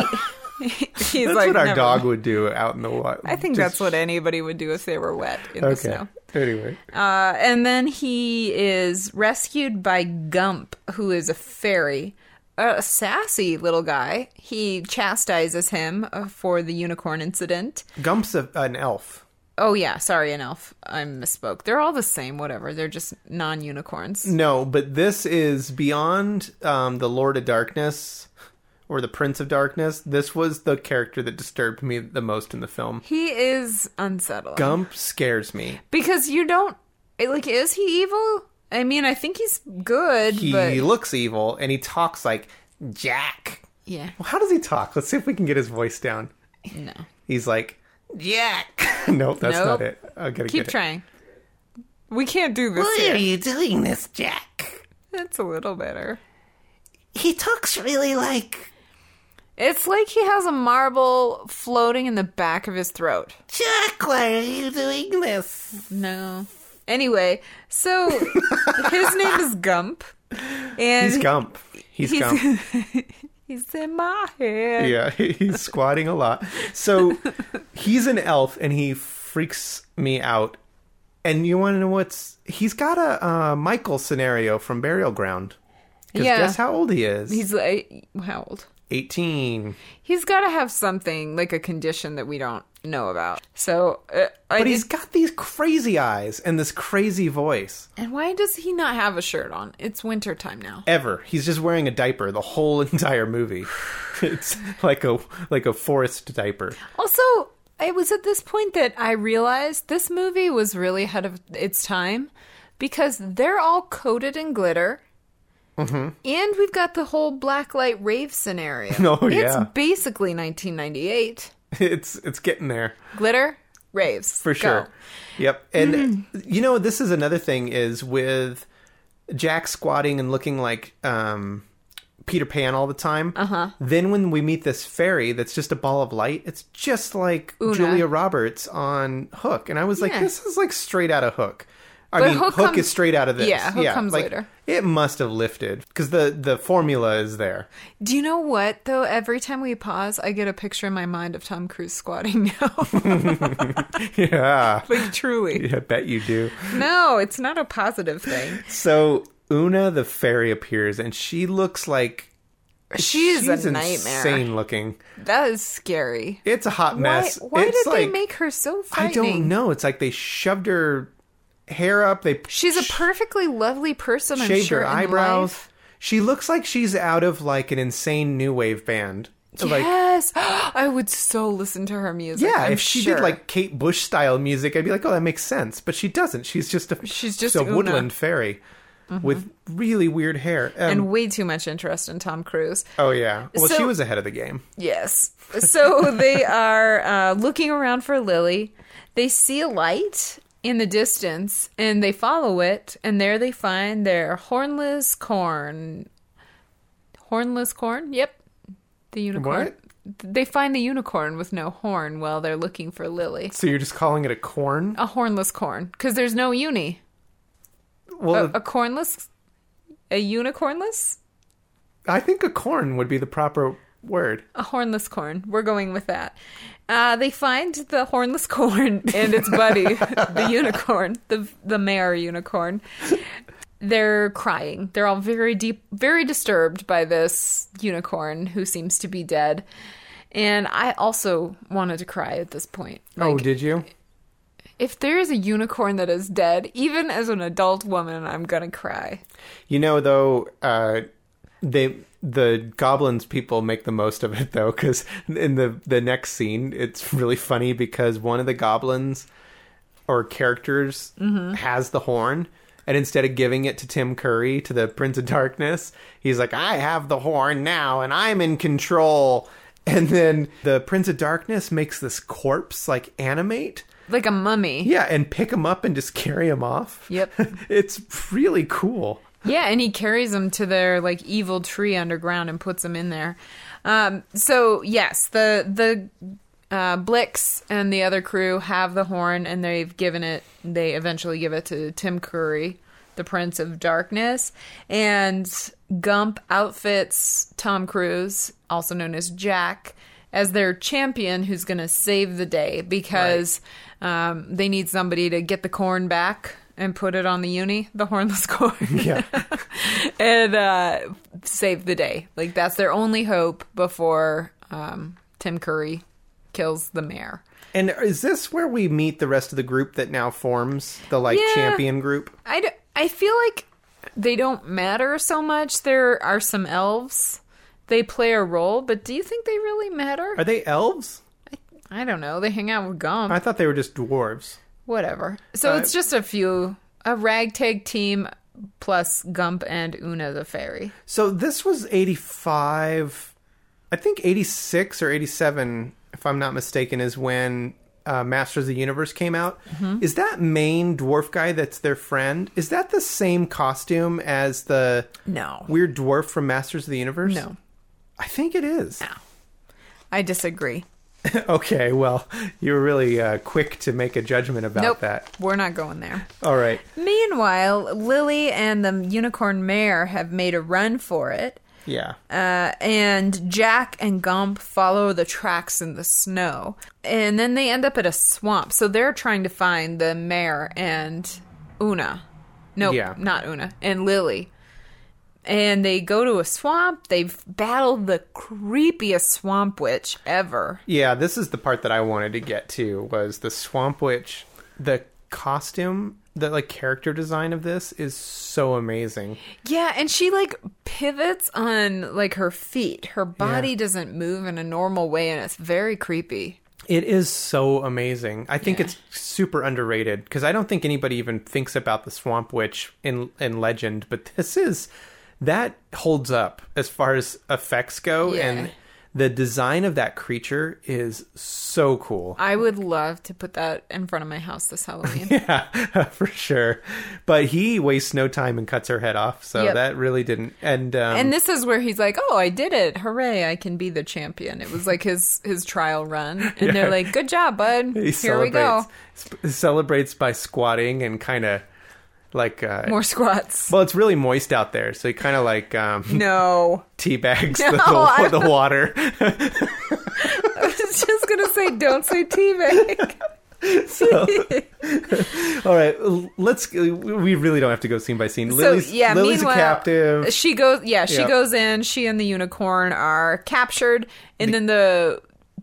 he's That's like, what our "Never dog mind." would do out in the wild. I think that's what anybody would do if they were wet in the Okay. snow. Anyway, Uh, and then he is rescued by Gump, who is a fairy. A sassy little guy. He chastises him uh, for the unicorn incident. Gump's a, an elf. Oh, yeah. Sorry, an elf. I misspoke. They're all the same, whatever. They're just non-unicorns. No, but this is beyond um, the Lord of Darkness or the Prince of Darkness. This was the character that disturbed me the most in the film. He is unsettling. Gump scares me. Because you don't... Like, is he evil? I mean, I think he's good, He but... looks evil, and he talks like Jack. Yeah. Well, how does he talk? Let's see if we can get his voice down. No. He's like, Jack. nope, that's Nope. not it. I gotta Keep get trying. We can't do this Why here. are you doing this, Jack? It's a little better. He talks really like... It's like he has a marble floating in the back of his throat. Jack, why are you doing this? No. Anyway, so his name is Gump. And He's Gump. He's, he's, Gump. he's in my head. Yeah, he's squatting a lot. So he's an elf, and he freaks me out. And you want to know what's... He's got a uh, Michael scenario from Burial Ground. Because Yeah. guess how old he is? He's like, how old? eighteen. He's got to have something, like a condition that we don't know about. So, uh, I But he's did- got these crazy eyes and this crazy voice. And why does he not have a shirt on? It's winter time now. Ever. He's just wearing a diaper the whole entire movie. It's like a like a forest diaper. Also, it was at this point that I realized this movie was really ahead of its time because they're all coated in glitter. Mm-hmm. And we've got the whole blacklight rave scenario. Oh, yeah. It's basically nineteen ninety-eight. It's it's getting there. Glitter, raves. For sure. Go. Yep. And you know, this is another thing is with Jack squatting and looking like um, Peter Pan all the time. Uh-huh. Then when we meet this fairy that's just a ball of light, it's just like Una. Julia Roberts on Hook. And I was like, Yeah. this is like straight out of Hook. I But mean, Hook Hook, comes- is straight out of this. Yeah, Hook comes like, later. It must have lifted because the, the formula is there. Do you know what, though? Every time we pause, I get a picture in my mind of Tom Cruise squatting now. Yeah. Like, truly. I bet you do. No, it's not a positive thing. So Una the fairy appears and she looks like She's, she's a nightmare. insane looking. That is scary. It's a hot Why, mess. why it's did like, they make her so I frightening? don't know. It's like they shoved her hair up. They She's a perfectly lovely person, I'm shaved sure, her in eyebrows. life. She looks like she's out of like an insane new wave band. Like, Yes! I would so listen to her music. yeah, I'm if she sure. did like Kate Bush style music, I'd be like, oh, that makes sense. But she doesn't. She's just a She's just a Una. woodland fairy with really weird hair. Um, And way too much interest in Tom Cruise. oh yeah, well So- she was ahead of the game. Yes. So they are uh, looking around for Lily. They see a light in the distance, and they follow it, and there they find their hornless corn. Hornless corn? Yep. The unicorn. What? They find the unicorn with no horn while they're looking for Lily. So you're just calling it a corn? A hornless corn, because there's no uni. Well, A, a cornless? A unicornless? I think a corn would be the proper word. A hornless corn. We're going with that. Uh, they find the hornless corn and its buddy, the unicorn, the the mare unicorn. They're crying. They're all very deep, very disturbed by this unicorn who seems to be dead. And I also wanted to cry at this point. oh, Like, did you? if there is a unicorn that is dead, even as an adult woman, I'm gonna cry. You know, though, uh, they the goblins people make the most of it though, because in the the next scene, it's really funny because one of the goblins or characters Mm-hmm. has the horn. And instead of giving it to Tim Curry, to the Prince of Darkness, he's like, I have the horn now and I'm in control. And then the Prince of Darkness makes this corpse like animate. Like a mummy. Yeah, and pick him up and just carry him off. Yep. It's really cool. Yeah, and he carries them to their like evil tree underground and puts them in there. Um, so yes, the the uh, Blix and the other crew have the horn, and they've given it. They eventually give it to Tim Curry, the Prince of Darkness, and Gump outfits Tom Cruise, also known as Jack, as their champion who's going to save the day because um, they need somebody to get the corn back and put it on the uni, the hornless corn. Yeah. and uh, save the day. Like, that's their only hope before um, Tim Curry kills the mayor. And is this where we meet the rest of the group that now forms the, like, Yeah. champion group? I, d- I feel like they don't matter so much. There are some elves. They play a role, but do you think they really matter? Are they elves? I don't know. They hang out with Gump. I thought they were just dwarves. Whatever. So Uh, it's just a few, a ragtag team plus Gump and Una the fairy. So this was eighty-five, I think eighty-six or eighty-seven, if I'm not mistaken, is when uh, Masters of the Universe came out. Mm-hmm. Is that main dwarf guy that's their friend? Is that the same costume as the No. weird dwarf from Masters of the Universe? No. I think it is. No. I disagree. Okay, well, you were really uh, quick to make a judgment about Nope. that. We're not going there. All right. Meanwhile, Lily and the unicorn mare have made a run for it. Yeah. Uh, and Jack and Gump follow the tracks in the snow. And then they end up at a swamp. So they're trying to find the mare and Una. No, Yeah. not Una. And Lily. And they go to a swamp. They've battled the creepiest swamp witch ever. Yeah, this is the part that I wanted to get to, was the Swamp Witch. The costume, the like character design of this is so amazing. Yeah, and she like pivots on like her feet. Her body Yeah. doesn't move in a normal way, and it's very creepy. It is so amazing. I think Yeah. it's super underrated because I don't think anybody even thinks about the Swamp Witch in in legend, but this is that holds up as far as effects go, Yeah. and the design of that creature is so cool. I would love to put that in front of my house this Halloween. Yeah, for sure. But he wastes no time and cuts her head off, so Yep. that really didn't. And um, And this is where he's like, "Oh, I did it! Hooray! I can be the champion." It was like his his trial run, and they're like, "Good job, bud. he Here we go. sp- celebrates by squatting and kind of like uh, More squats." well, it's really moist out there, so he kind of like um, No, tea bags No, the, I the, the water. I was just gonna say, don't say teabag. All right, let's. We really don't have to go scene by scene. Lily's, so yeah, Lily's a meanwhile, captive. She goes. Yeah, she Yep. goes in. She and the unicorn are captured, and then the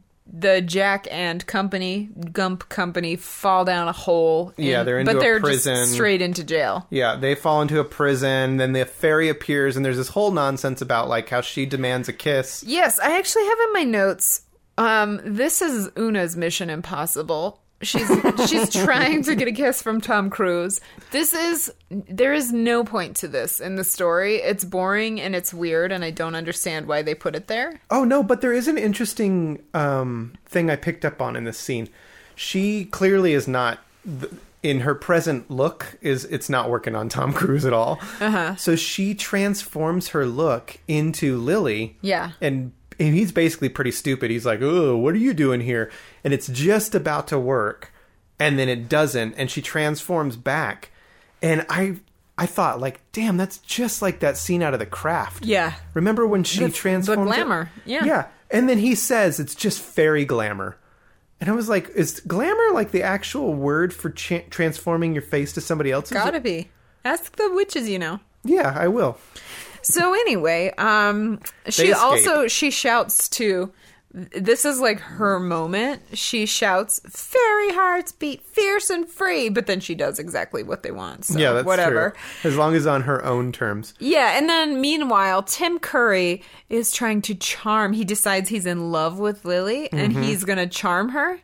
the Jack and company, Gump company, fall down a hole. Yeah, in- they're into but a they're prison. just straight into jail. Yeah, they fall into a prison. Then the fairy appears, and there's this whole nonsense about like how she demands a kiss. Yes, I actually have in my notes. Um, this is Una's Mission Impossible. She's she's trying to get a kiss from Tom Cruise. This is there is no point to this in the story. It's boring and it's weird, and I don't understand why they put it there. Oh no, but there is an interesting um, thing I picked up on in this scene. She clearly is not th- in her present look. Is it's not working on Tom Cruise at all. Uh-huh. So she transforms her look into Lily. Yeah. and. And he's basically pretty stupid. He's like, "Oh, what are you doing here?" And it's just about to work, and then it doesn't, and she transforms back. And I, I thought, like, damn, that's just like that scene out of The Craft. Yeah. Remember when she The- transformed? the glamour, yeah. yeah. And then he says it's just fairy glamour, and I was like, is glamour like the actual word for cha- transforming your face to somebody else's? Gotta be. Ask the witches, you know. Yeah, I will. So anyway, um, she They escape. also she shouts to. This is like her moment. She shouts, "Fairy hearts beat fierce and free," but then she does exactly what they want. So Yeah, that's whatever. true. As long as on her own terms. Yeah, and then meanwhile, Tim Curry is trying to charm. He decides he's in love with Lily, and Mm-hmm. he's gonna charm her.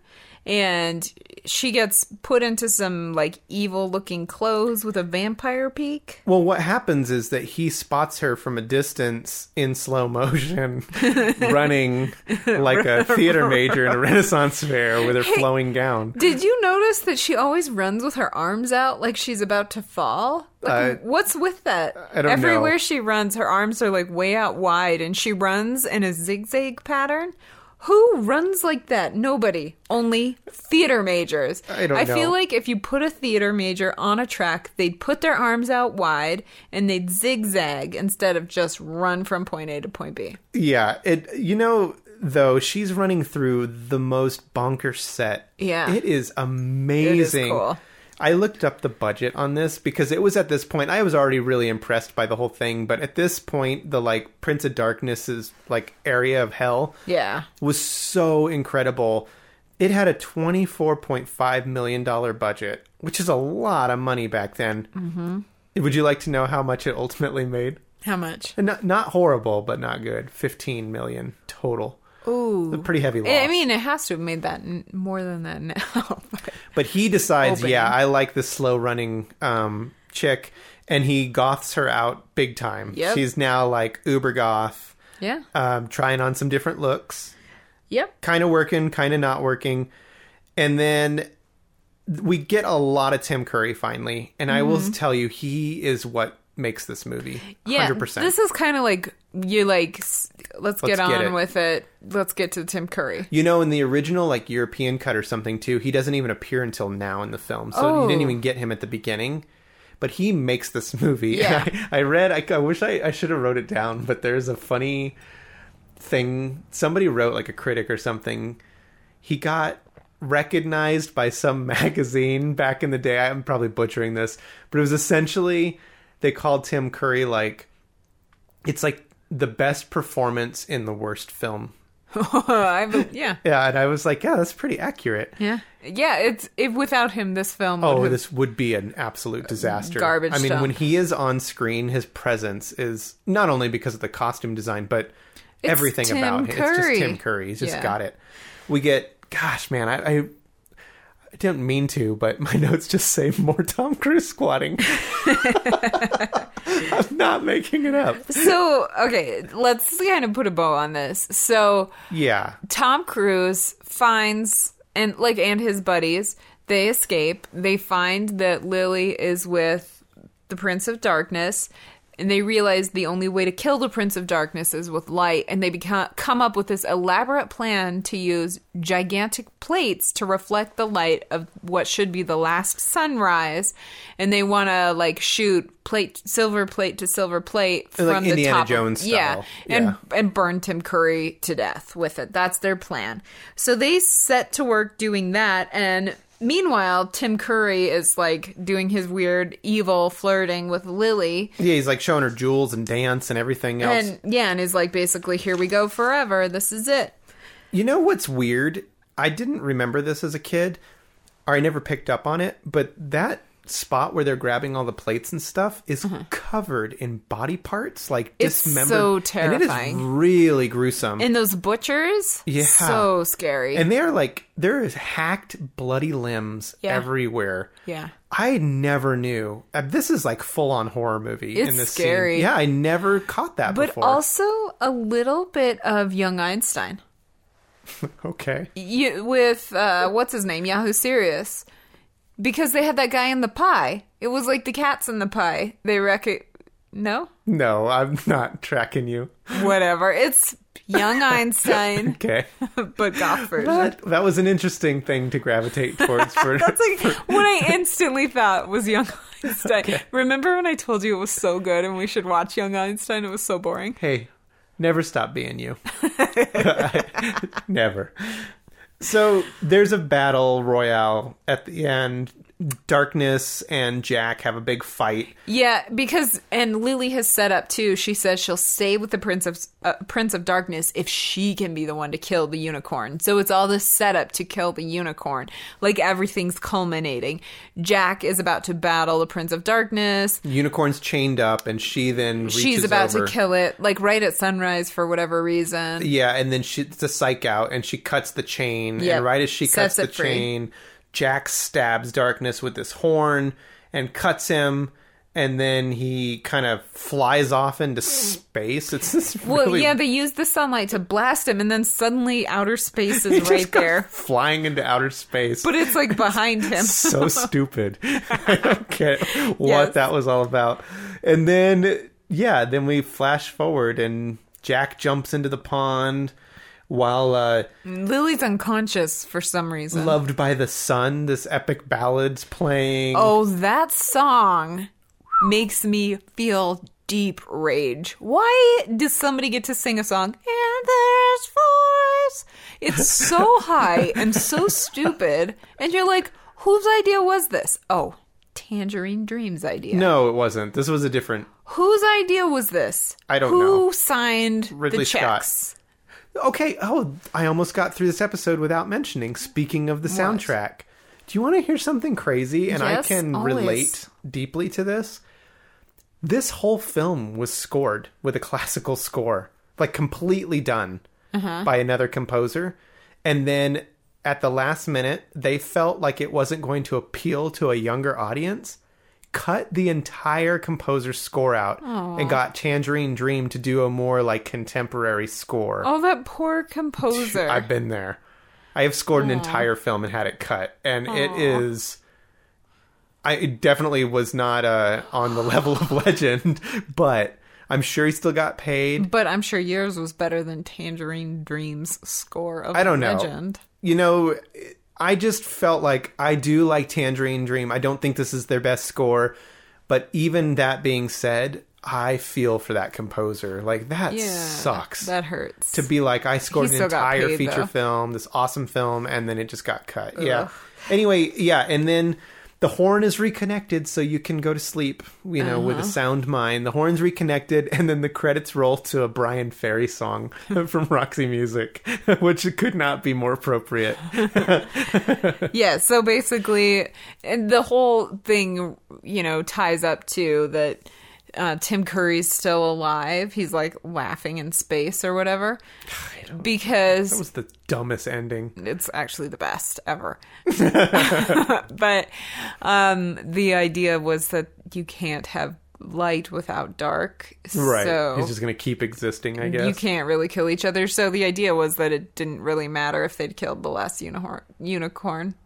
And she gets put into some like evil looking clothes with a vampire peak. Well, what happens is that he spots her from a distance in slow motion, running like a theater major in a Renaissance fair with her flowing gown. Did you notice that she always runs with her arms out like she's about to fall? Like, Uh, what's with that? I don't Everywhere know. she runs, her arms are like way out wide, and she runs in a zigzag pattern. Who runs like that? Nobody. Only theater majors. I don't I know. feel like if you put a theater major on a track, they'd put their arms out wide and they'd zigzag instead of just run from point A to point B. Yeah, it. You know, though, she's running through the most bonkers set. Yeah. It is amazing. cool. I looked up the budget on this because it was at this point I was already really impressed by the whole thing, but at this point the like Prince of Darkness's like area of hell Yeah. was so incredible. It had a twenty-four point five million dollars budget, which is a lot of money back then. Mm-hmm. Would you like to know how much it ultimately made? How much? And Not, not horrible, but not good. fifteen million dollars total. Ooh. A pretty heavy loss. I mean, it has to have made that n- more than that now. but- But he decides, Opening. yeah, I like this slow running um, chick, and he goths her out big time. Yep. She's now like uber goth, yeah. um, trying on some different looks, Yep. kind of working, kind of not working. And then we get a lot of Tim Curry finally. And I will tell you, he is what makes this movie. Yeah, one hundred percent. this is kind of like, you like, s- let's, Let's get on get it. with it. Let's get to Tim Curry. You know, in the original, like, European cut or something, too, he doesn't even appear until now in the film. So Oh. you didn't even get him at the beginning. But he makes this movie. Yeah. I, I read, I, I wish I, I should have wrote it down, but there's a funny thing. Somebody wrote, like, a critic or something. He got recognized by some magazine back in the day. I'm probably butchering this. But it was essentially, they called Tim Curry, like, it's like the best performance in the worst film. I be- yeah. Yeah, and I was like, yeah, that's pretty accurate. Yeah. Yeah, it's if without him this film would Oh, have, this would be an absolute disaster. Garbage I mean, dump. when he is on screen, his presence is not only because of the costume design, but It's everything Tim about him. It's Curry. just Tim Curry. He's just Yeah. got it. We get, gosh, man, I, I, I didn't mean to, but my notes just say more Tom Cruise squatting. I'm not making it up. So, okay, let's kind of put a bow on this. So, Yeah. Tom Cruise finds and like and his buddies, they escape. They find that Lily is with the Prince of Darkness, and they realize the only way to kill the Prince of Darkness is with light, and they become come up with this elaborate plan to use gigantic plates to reflect the light of what should be the last sunrise, and they want to like shoot plate silver plate to silver plate from Like the Indiana top Jones of, yeah, style. and Yeah. and burn Tim Curry to death with it. That's their plan. So they set to work doing that, and meanwhile, Tim Curry is like doing his weird evil flirting with Lily. Yeah, he's like showing her jewels and dance and everything else. And yeah, and is like basically, here we go forever. This is it. You know what's weird? I didn't remember this as a kid, or I never picked up on it, but that spot where they're grabbing all the plates and stuff is covered in body parts, like Mm-hmm. It's dismembered. so And terrifying. it is really gruesome. And those butchers, Yeah. so scary. And they're like, there is hacked, bloody limbs Yeah. everywhere. yeah. I never knew. Uh, This is like full on horror movie It's in this scary. scene. Yeah, I never caught that But before. also a little bit of Young Einstein. Okay. You, with, uh, what's his name? Yahoo Serious. Because they had that guy in the pie. It was like the cats in the pie. They rec- No? No, I'm not tracking you. Whatever. It's Young Einstein, Okay. but goth version. That, that was an interesting thing to gravitate towards. For That's like what I instantly thought was Young Einstein. Remember when I told you it was so good and we should watch Young Einstein? It was so boring. Hey, never stop being you. Never. So there's a battle royale at the end. Darkness and Jack have a big fight. Yeah, because and Lily has set up too. She says she'll stay with the Prince of uh, Prince of Darkness if she can be the one to kill the unicorn. So it's all this setup to kill the unicorn. Like everything's culminating. Jack is about to battle the Prince of Darkness. Unicorn's chained up, and she then reaches She's about over. to kill it, like right at sunrise for whatever reason. Yeah, and then she, it's a psych out, and she cuts the chain. Yep. And right as she cuts Sets the it free. chain, Jack stabs Darkness with this horn and cuts him. And then he kind of flies off into space. It's this Well, really yeah, they use the sunlight to blast him, and then suddenly outer space he is just right goes there. flying into outer space. But it's like behind him. So stupid. I don't get what Yes. that was all about. And then, yeah, then we flash forward, and Jack jumps into the pond while uh, Lily's unconscious for some reason. Loved by the Sun, this epic ballad's playing. Oh, that song makes me feel deep rage. Why does somebody get to sing a song? And there's force. It's so high and so stupid. And you're like, whose idea was this? Oh, Tangerine Dream's idea. No, it wasn't. This was a different... Whose idea was this? I don't Who know. Who signed Ridley the Scott. checks? Okay, oh, I almost got through this episode without mentioning, speaking of the soundtrack. Do you want to hear something crazy? And Yes, I can always. relate deeply to this. This whole film was scored with a classical score, like completely done Uh-huh. by another composer. And then at the last minute, they felt like it wasn't going to appeal to a younger audience. Cut the entire composer's score out and got Tangerine Dream to do a more like contemporary score. Oh, that poor composer. I've been there. I have scored an entire film and had it cut, and it is. I it definitely was not uh, on the level of Legend, but I'm sure he still got paid. But I'm sure yours was better than Tangerine Dream's score of I don't know. Legend. You know, I just felt like I do like Tangerine Dream. I don't think this is their best score, but even that being said, I feel for that composer. Like, that Yeah, sucks. That hurts. To be like, I scored He an still got entire paid, feature though. film, this awesome film, and then it just got cut. Ugh. Yeah. Anyway, yeah, and then the horn is reconnected so you can go to sleep, you know, with a Uh-huh. sound mind. The horn's reconnected, and then the credits roll to a Brian Ferry song from Roxy Music, which could not be more appropriate. Yeah, so basically, and the whole thing, you know, ties up to that uh, Tim Curry's still alive. He's like laughing in space or whatever. Because That was the dumbest ending. it's actually the best ever. But um, the idea was that you can't have light without dark. Right. So He's just going to keep existing, I guess. you can't really kill each other. So the idea was that it didn't really matter if they'd killed the last unicorn. Unicorn.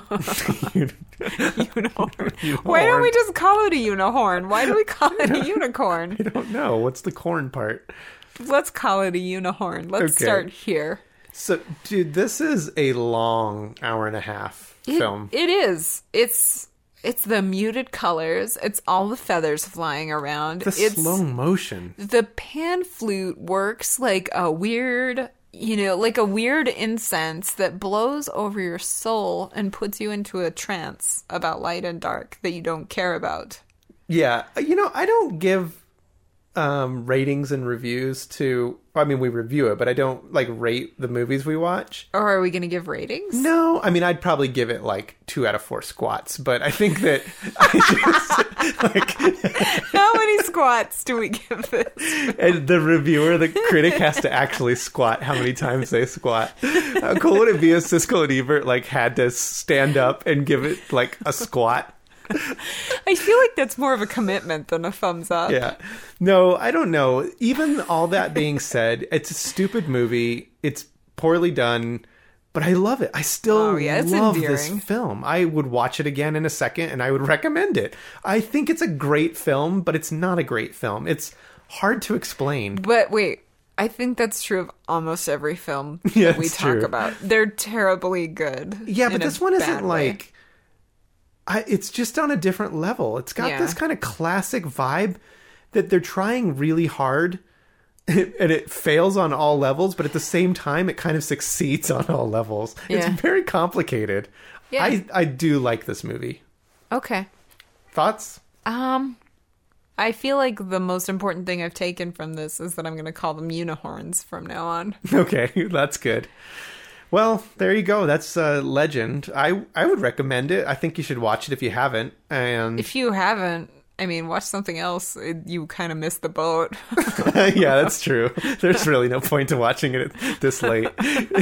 Unicorn. Why don't we just call it a unicorn? Why do we call it a unicorn? I don't know. What's the corn part? Let's call it a unicorn. Let's Okay. start here. So, dude, this is a long hour and a half It- film. It is. It's it's the muted colors. It's all the feathers flying around. the it's slow motion. the pan flute works like a weird, you know, like a weird incense that blows over your soul and puts you into a trance about light and dark that you don't care about. Yeah. You know, I don't give um, ratings and reviews to... I mean, we review it, but I don't, like, rate the movies we watch. Or are we going to give ratings? No, I mean, I'd probably give it, like, two out of four squats, but I think that... I just, like... How many squats do we give this? And the reviewer, the critic, has to actually squat how many times they squat. How cool would it be if Siskel and Ebert, like, had to stand up and give it, like, a squat? I feel like that's more of a commitment than a thumbs up. Yeah. No, I don't know. Even all that being said, it's a stupid movie. It's poorly done, but I love it. I still Oh, yeah, it's love endearing. this film. I would watch it again in a second, and I would recommend it. I think it's a great film, but it's not a great film. It's hard to explain. But wait, I think that's true of almost every film Yeah, that we it's talk true. about. They're terribly good. Yeah, in but a this one bad isn't way. like... I, it's just on a different level. It's got Yeah. this kind of classic vibe that they're trying really hard, and it fails on all levels, but at the same time, it kind of succeeds on all levels. Yeah. It's very complicated. Yeah. I, I do like this movie. Okay. Thoughts? Um, I feel like the most important thing I've taken from this is that I'm going to call them unicorns from now on. Okay, that's good. Well, there you go. That's uh, Legend. I, I would recommend it. I think you should watch it if you haven't. And If you haven't, I mean, watch something else. It, you kind of missed the boat. yeah, that's true. There's really no point to watching it this late.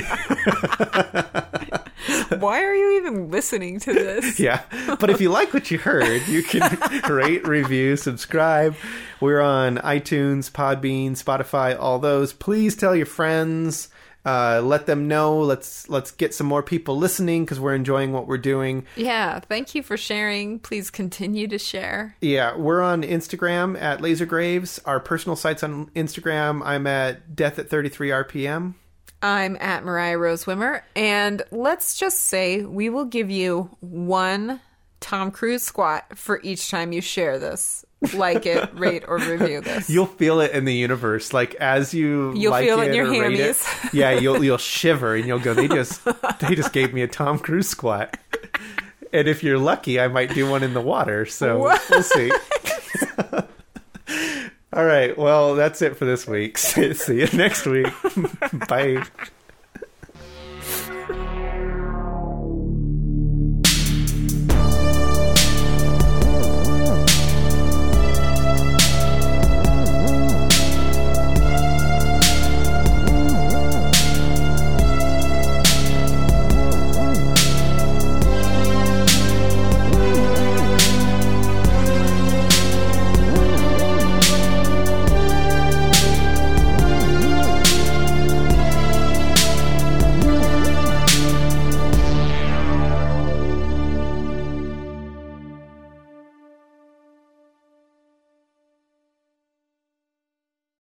Why are you even listening to this? Yeah. But if you like what you heard, you can rate, review, subscribe. We're on iTunes, Podbean, Spotify, all those. Please tell your friends. Uh, let them know. Let's let's get some more people listening because we're enjoying what we're doing. Yeah, thank you for sharing. Please continue to share. Yeah, we're on Instagram at Laser Graves. Our personal sites on Instagram, I'm at Death at thirty-three R P M. I'm at Mariah Rose Wimmer, and let's just say we will give you one Tom Cruise squat for each time you share this. Like it, rate, or review this. You'll feel it in the universe, like as you You'll like feel it in your or rate it. hammies. Yeah, you'll you'll shiver and you'll go. They just they just gave me a Tom Cruise squat, and if you're lucky, I might do one in the water. So What? we'll see. All right, well that's it for this week. See you next week. Bye.